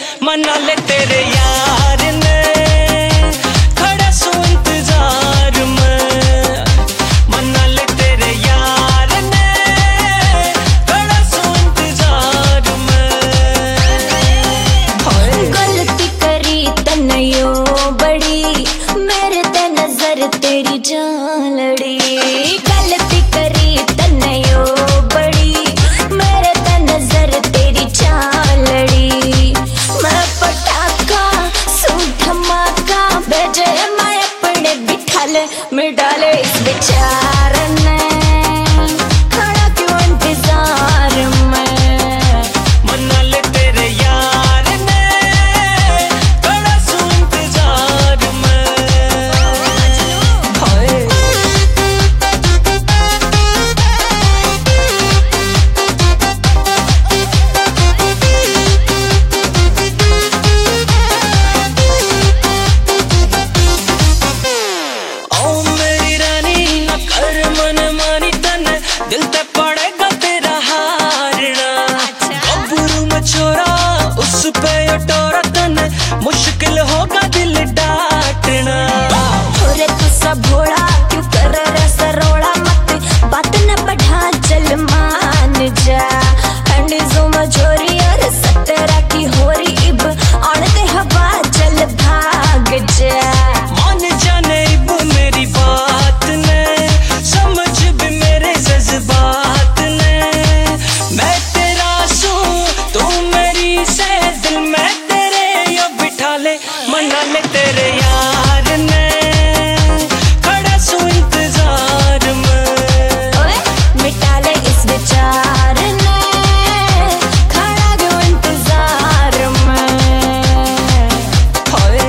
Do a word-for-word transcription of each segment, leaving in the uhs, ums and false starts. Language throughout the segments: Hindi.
मना ले तेरे यार ने, खड़ा सू इंतजार में। मना ले तेरे यार ने, खड़ा सू इंतजार में। गलती करी तन्यो बड़ी, मेरे ते नजर तेरी जान लड़ी। गलती करी तन्यो बड़ी, मेरे ते नजर तेरी जान लड़ी। मैं पटाखा सू धमाका भेजे, मैं अपने बिठा ले मैं डाले इस बेचार ने, खड़ा क्यों इंतजार में। मना ले तेरे यार ने, खड़ा सू इंतजार में। हाय दिल ते पड़ेगा तेरा हारना। गबरू में छोरा उस पे टोरा तने, मुश्किल होगा दिल डांटना। थोड़े तू सब भोला क्यों कर रहा सरोड़ा, मत बात न बढ़ा चल मान जा। हंडीजो मजोरी और सतरा की होरी, इब औरते हवा चल भाग जा। मान जाने इब मेरी बात ने, समझ भी मेरे जज्बात ने। मैं तेरा सू तू मेरी से, दिल में तेरे यो बिठा ले। मना ले तेरे यार ने, खड़ा सू इंतजार में। ओए मिटा ले इस विचार ने, खड़ा क्यों इंतजार में। हाय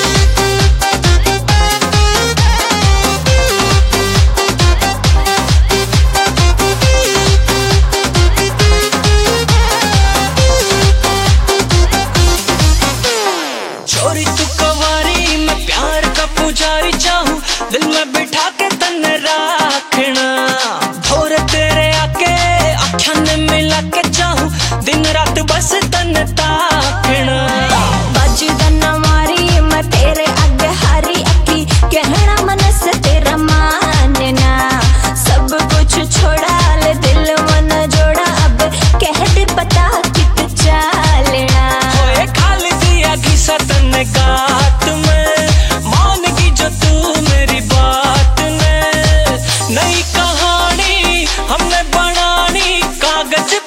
छोरी तू कवारी, मैं प्यार का पुजारी चाहूं, दिल में बिठा के तन राखना। भोर तेरे आके आँखों ने मिला के चाहूं, दिन रात बस तन ताकना। बाजू दन्ना मारी मैं तेरे आगे हारी, अकी कहना मन से तेरा मानना। सब कुछ छोड़ा ले दिल मन जोड़ा, अब कह दे पता कित चालना। होए खाली दिया घिसा तन गात में, मान की जो तू मेरी बात ने। नई कहानी हमने बनानी, कागज